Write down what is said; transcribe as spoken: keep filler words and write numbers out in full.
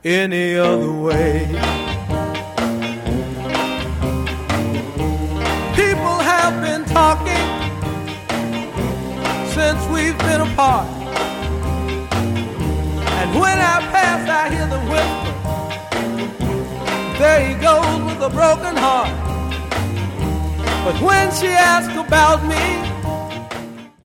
any other way. People have been talking since we've been apart, and when I pass I hear them whisper, there he goes with a broken heart. But when she asks about me,